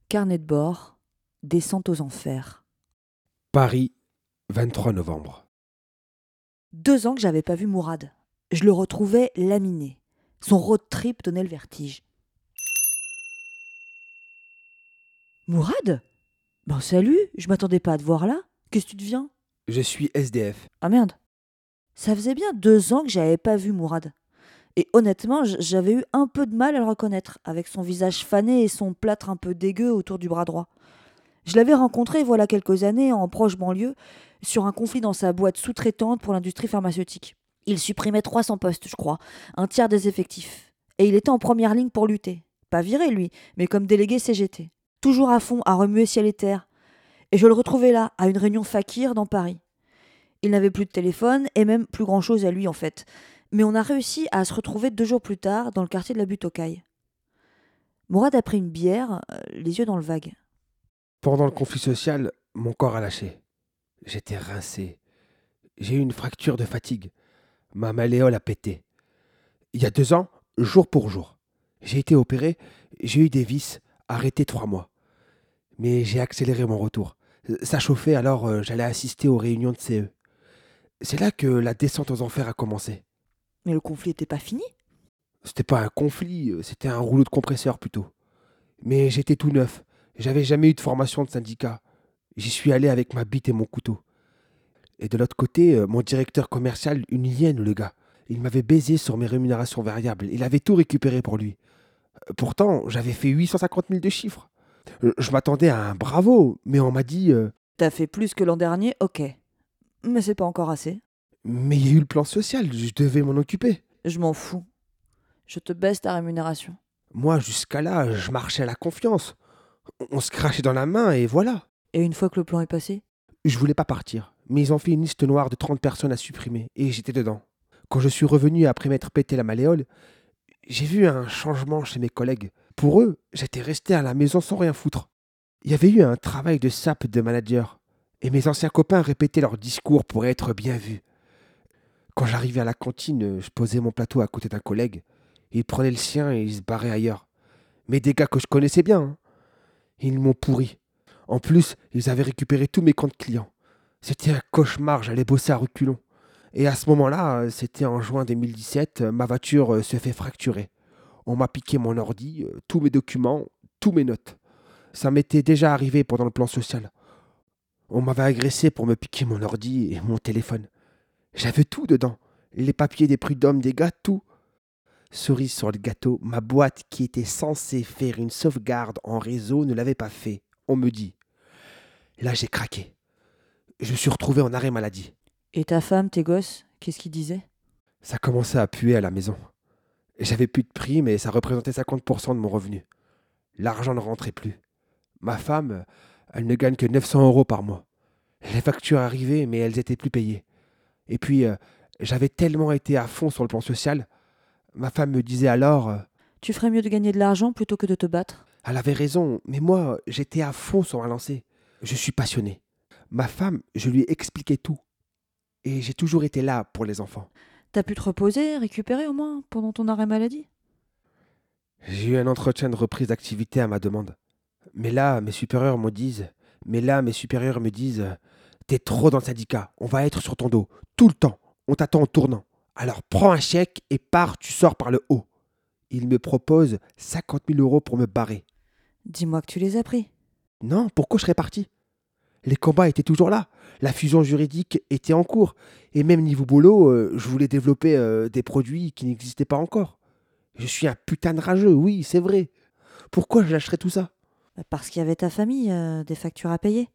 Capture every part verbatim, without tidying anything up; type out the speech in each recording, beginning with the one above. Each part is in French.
Carnet de bord, descente aux enfers. Paris, vingt-trois novembre. Deux ans que j'avais pas vu Mourad. Je le retrouvais laminé. Son road trip donnait le vertige. Mourad ? Ben salut, je m'attendais pas à te voir là. Qu'est-ce que tu deviens ? Je suis S D F. Ah merde. Ça faisait bien deux ans que j'avais pas vu Mourad. Et honnêtement, j- j'avais eu un peu de mal à le reconnaître, avec son visage fané et son plâtre un peu dégueu autour du bras droit. Je l'avais rencontré voilà quelques années en proche banlieue, sur un conflit dans sa boîte sous-traitante pour l'industrie pharmaceutique. Il supprimait trois cents postes, je crois, un tiers des effectifs. Et il était en première ligne pour lutter. Pas viré, lui, mais comme délégué C G T. Toujours à fond, à remuer ciel et terre. Et je le retrouvais là, à une réunion fakir dans Paris. Il n'avait plus de téléphone, et même plus grand-chose à lui en fait. Mais on a réussi à se retrouver deux jours plus tard, dans le quartier de la Butte aux Cailles. Mourad a pris une bière, euh, les yeux dans le vague. Pendant le conflit social, mon corps a lâché. J'étais rincé. J'ai eu une fracture de fatigue. Ma malléole a pété. Il y a deux ans, jour pour jour. J'ai été opéré, j'ai eu des vis, arrêté trois mois. Mais j'ai accéléré mon retour. Ça chauffait, alors euh, j'allais assister aux réunions de C E. C'est là que la descente aux enfers a commencé. Mais le conflit n'était pas fini. C'était pas un conflit, euh, c'était un rouleau de compresseur plutôt. Mais j'étais tout neuf. J'avais jamais eu de formation de syndicat. J'y suis allé avec ma bite et mon couteau. Et de l'autre côté, euh, mon directeur commercial, une hyène, le gars. Il m'avait baisé sur mes rémunérations variables. Il avait tout récupéré pour lui. Euh, Pourtant, j'avais fait huit cent cinquante mille de chiffres. Euh, Je m'attendais à un bravo, mais on m'a dit euh, T'as fait plus que l'an dernier, ok. Mais c'est pas encore assez. mais il y a eu le plan social, je devais m'en occuper. Je m'en fous. Je te baisse ta rémunération. Moi, jusqu'à là, je marchais à la confiance. On on se crachait dans la main et voilà. Et une fois que le plan est passé ? Je voulais pas partir, mais ils ont fait une liste noire de trente personnes à supprimer, et j'étais dedans. Quand je suis revenu après m'être pété la malléole, j'ai vu un changement chez mes collègues. Pour eux, j'étais resté à la maison sans rien foutre. Il y avait eu un travail de sape de manager, et mes anciens copains répétaient leurs discours pour être bien vus. Quand j'arrivais à la cantine, je posais mon plateau à côté d'un collègue. Il prenait le sien et il se barrait ailleurs. Mais des gars que je connaissais bien, hein. Ils m'ont pourri. En plus, ils avaient récupéré tous mes comptes clients. C'était un cauchemar, j'allais bosser à reculons. Et à ce moment-là, euh, c'était en juin deux mille dix-sept, euh, ma voiture euh, se fait fracturer. On m'a piqué mon ordi, euh, tous mes documents, tous mes notes. Ça m'était déjà arrivé pendant le plan social. On m'avait agressé pour me piquer mon ordi et mon téléphone. J'avais tout dedans. Les papiers des prud'hommes des gars, tout. Cerise sur le gâteau, ma boîte qui était censée faire une sauvegarde en réseau ne l'avait pas fait. On me dit. Là, j'ai craqué. Je me suis retrouvé en arrêt maladie. Et ta femme, tes gosses, qu'est-ce qu'ils disaient ? Ça commençait à puer à la maison. J'avais plus de prime et ça représentait cinquante pour cent de mon revenu. L'argent ne rentrait plus. Ma femme, elle ne gagne que neuf cents euros par mois. Les factures arrivaient, mais elles étaient plus payées. Et puis, euh, j'avais tellement été à fond sur le plan social. Ma femme me disait alors, euh, Tu ferais mieux de gagner de l'argent plutôt que de te battre. elle avait raison, mais moi, j'étais à fond sur ma lancée. Je suis passionné. Ma femme, je lui expliquais tout. Et j'ai toujours été là pour les enfants. T'as pu te reposer, récupérer au moins, pendant ton arrêt maladie ? J'ai eu un entretien de reprise d'activité à ma demande. Mais là, mes supérieurs me disent, mais là, mes supérieurs me disent, euh, t'es trop dans le syndicat, on va être sur ton dos, tout le temps, on t'attend en tournant. Alors prends un chèque et pars, tu sors par le haut. Ils me proposent cinquante mille euros pour me barrer. Dis-moi que tu les as pris. Non, pourquoi je serais parti? Les combats étaient toujours là, la fusion juridique était en cours, et même niveau boulot, euh, je voulais développer euh, des produits qui n'existaient pas encore. Je suis un putain de rageux, oui, c'est vrai. Pourquoi je lâcherais tout ça? Bah, parce qu'il y avait ta famille, euh, des factures à payer.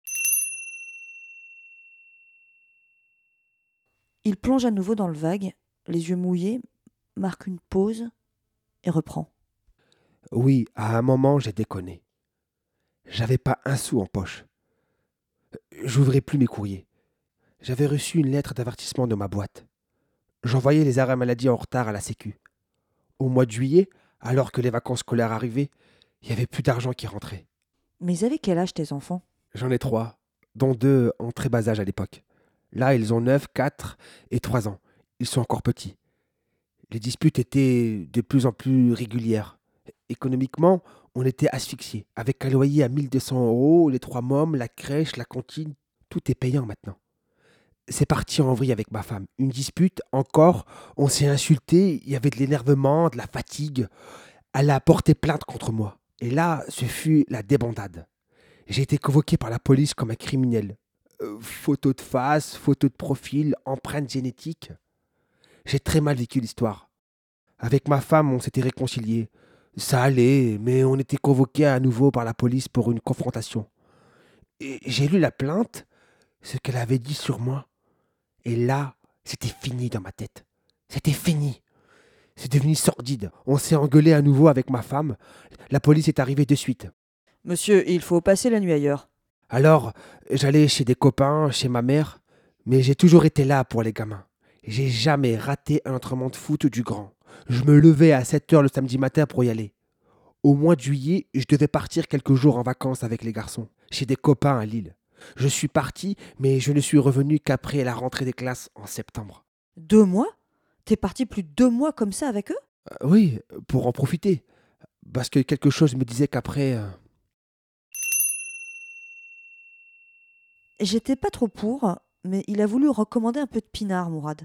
Il plonge à nouveau dans le vague, les yeux mouillés, marque une pause et reprend. Oui, à un moment, j'ai déconné. J'avais pas un sou en poche. J'ouvrais plus mes courriers. J'avais reçu une lettre d'avertissement de ma boîte. J'envoyais les arrêts maladie en retard à la Sécu. Au mois de juillet, alors que les vacances scolaires arrivaient, il y avait plus d'argent qui rentrait. Mais ils avaient quel âge tes enfants ? J'en ai trois, dont deux en très bas âge à l'époque. Là, ils ont neuf, quatre et trois ans. Ils sont encore petits. Les disputes étaient de plus en plus régulières. Économiquement, On était asphyxiés, avec un loyer à mille deux cents euros, les trois mômes, la crèche, la cantine, tout est payant maintenant. C'est parti en vrille avec ma femme. Une dispute, encore, on s'est insulté, il y avait de l'énervement, de la fatigue. Elle a porté plainte contre moi. Et là, ce fut la débandade. J'ai été convoqué par la police comme un criminel. Euh, photo de face, photo de profil, empreinte génétique. J'ai très mal vécu l'histoire. Avec ma femme, on s'était réconciliés. Ça allait, mais on était convoqués à nouveau par la police pour une confrontation. Et j'ai lu la plainte, ce qu'elle avait dit sur moi. Et là, c'était fini dans ma tête. C'était fini. C'est devenu sordide. On s'est engueulé à nouveau avec ma femme. La police est arrivée de suite. Monsieur, il faut passer la nuit ailleurs. Alors, j'allais chez des copains, chez ma mère, mais j'ai toujours été là pour les gamins. J'ai jamais raté un entraînement de foot du grand. Je me levais à sept heures le samedi matin pour y aller. Au mois de juillet, je devais partir quelques jours en vacances avec les garçons, chez des copains à Lille. Je suis parti, mais je ne suis revenu qu'après la rentrée des classes en septembre. Deux mois? T'es parti plus de deux mois comme ça avec eux? Euh, oui, pour en profiter. Parce que quelque chose me disait qu'après... euh, J'étais pas trop pour, mais il a voulu recommander un peu de pinard, Mourad.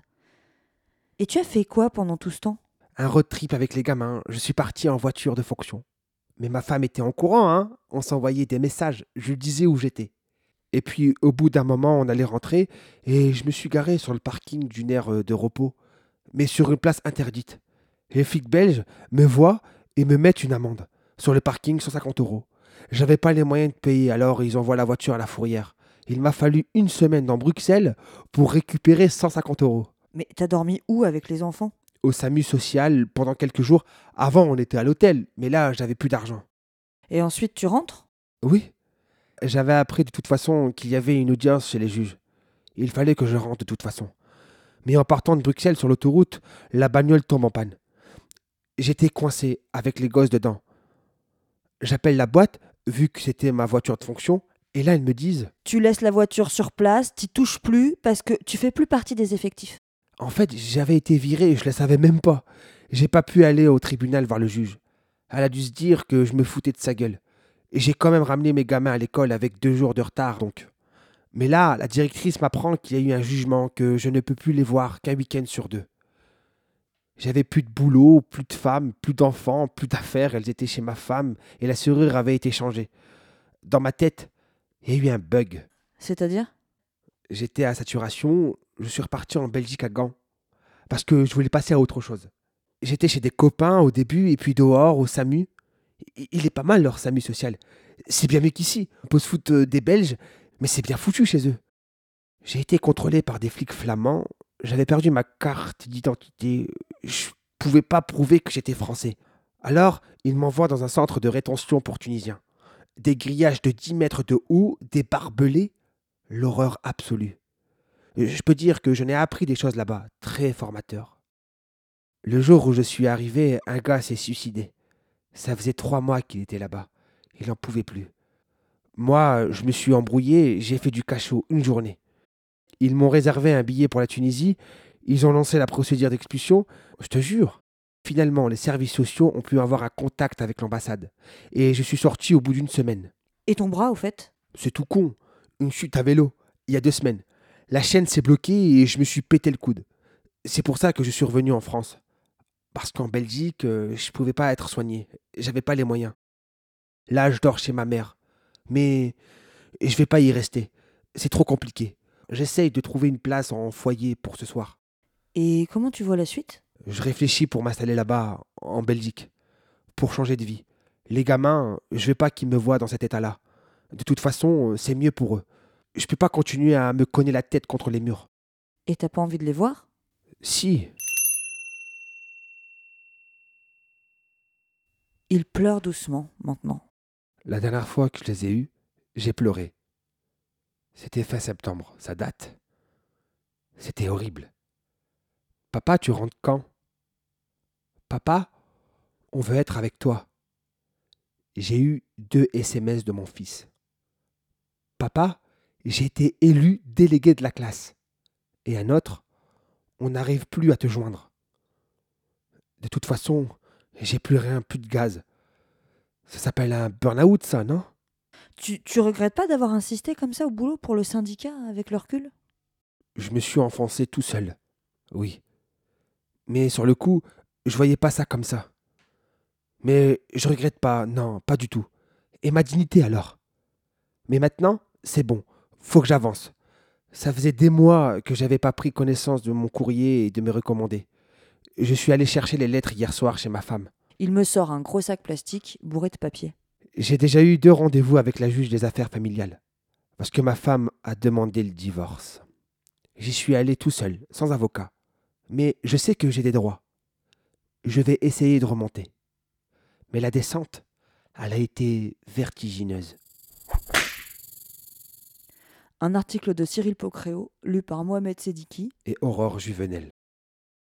Et tu as fait quoi pendant tout ce temps? un road trip avec les gamins, je suis parti en voiture de fonction. Mais ma femme était en courant, hein. On s'envoyait des messages, je lui disais où j'étais. Et puis, au bout d'un moment, on allait rentrer et je me suis garé sur le parking d'une aire euh, de repos, mais sur une place interdite. Les flics belges me voient et me mettent une amende. Sur le parking, cent cinquante euros. J'avais pas les moyens de payer, alors ils envoient la voiture à la fourrière. Il m'a fallu une semaine dans Bruxelles pour récupérer cent cinquante euros. Mais t'as dormi où avec les enfants? Au SAMU social pendant quelques jours. Avant, on était à l'hôtel, mais là, j'avais plus d'argent. Et ensuite tu rentres? Oui, j'avais appris de toute façon qu'il y avait une audience chez les juges. Il fallait que je rentre de toute façon. Mais en partant de Bruxelles sur l'autoroute, la bagnole tombe en panne. J'étais coincé avec les gosses dedans. J'appelle la boîte, vu que c'était ma voiture de fonction, et là ils me disent Tu laisses la voiture sur place, t'y touches plus parce que tu fais plus partie des effectifs. en fait, j'avais été viré et je le savais même pas. J'ai pas pu aller au tribunal voir le juge. Elle a dû se dire que je me foutais de sa gueule. Et j'ai quand même ramené mes gamins à l'école avec deux jours de retard, donc. Mais là, la directrice m'apprend qu'il y a eu un jugement, que je ne peux plus les voir qu'un week-end sur deux. J'avais plus de boulot, plus de femmes, plus d'enfants, plus d'affaires. Elles étaient chez ma femme et la serrure avait été changée. Dans ma tête, il y a eu un bug. C'est-à-dire? J'étais à saturation, je suis reparti en Belgique à Gand. Parce que je voulais passer à autre chose. J'étais chez des copains au début et puis dehors au SAMU. I- Il est pas mal leur SAMU social. C'est bien mieux qu'ici. On peut se foutre euh, des Belges, mais c'est bien foutu chez eux. J'ai été contrôlé par des flics flamands. J'avais perdu ma carte d'identité. Je pouvais pas prouver que j'étais français. Alors, ils m'envoient dans un centre de rétention pour Tunisiens. Des grillages de dix mètres de haut, des barbelés. L'horreur absolue. Je peux dire que je n'ai appris des choses là-bas, très formateurs. Le jour où je suis arrivé, un gars s'est suicidé. Ça faisait trois mois qu'il était là-bas. Il n'en pouvait plus. Moi, je me suis embrouillé, j'ai fait du cachot une journée. Ils m'ont réservé un billet pour la Tunisie, ils ont lancé la procédure d'expulsion, je te jure. Finalement, les services sociaux ont pu avoir un contact avec l'ambassade. Et je suis sorti au bout d'une semaine. Et ton bras, au fait? C'est tout con. Une chute à vélo, il y a deux semaines. La chaîne s'est bloquée et je me suis pété le coude. C'est pour ça que je suis revenu en France. Parce qu'en Belgique, euh, je pouvais pas être soigné. J'avais pas les moyens. Là, je dors chez ma mère. Mais je vais pas y rester. C'est trop compliqué. J'essaye de trouver une place en foyer pour ce soir. Et comment tu vois la suite? Je réfléchis pour m'installer là-bas, en Belgique. Pour changer de vie. Les gamins, je veux pas qu'ils me voient dans cet état-là. De toute façon, c'est mieux pour eux. Je peux pas continuer à me cogner la tête contre les murs. Et t'as pas envie de les voir? Si, Il pleure doucement, maintenant. la dernière fois que je les ai eus, j'ai pleuré. C'était fin septembre, ça date. C'était horrible. Papa, tu rentres quand? Papa, on veut être avec toi. J'ai eu deux S M S de mon fils. Papa, j'ai été élu délégué de la classe. Et un autre, on n'arrive plus à te joindre. De toute façon, j'ai plus rien, plus de gaz. Ça s'appelle un burn-out, ça, non? Tu, tu regrettes pas d'avoir insisté comme ça au boulot pour le syndicat avec le recul? Je me suis enfoncé tout seul. Oui. Mais sur le coup, je voyais pas ça comme ça. Mais je regrette pas, non, pas du tout. Et ma dignité alors? Mais maintenant, c'est bon. Faut que j'avance. Ça faisait des mois que j'avais pas pris connaissance de mon courrier et de mes recommandés. Je suis allé chercher les lettres hier soir chez ma femme. Il me sort un gros sac plastique bourré de papier. J'ai déjà eu deux rendez-vous avec la juge des affaires familiales. Parce que ma femme a demandé le divorce. J'y suis allé tout seul, sans avocat. Mais je sais que j'ai des droits. Je vais essayer de remonter. Mais la descente, elle a été vertigineuse. Un article de Cyril Pocréo, lu par Mohamed Sediki. Et Aurore Juvenel.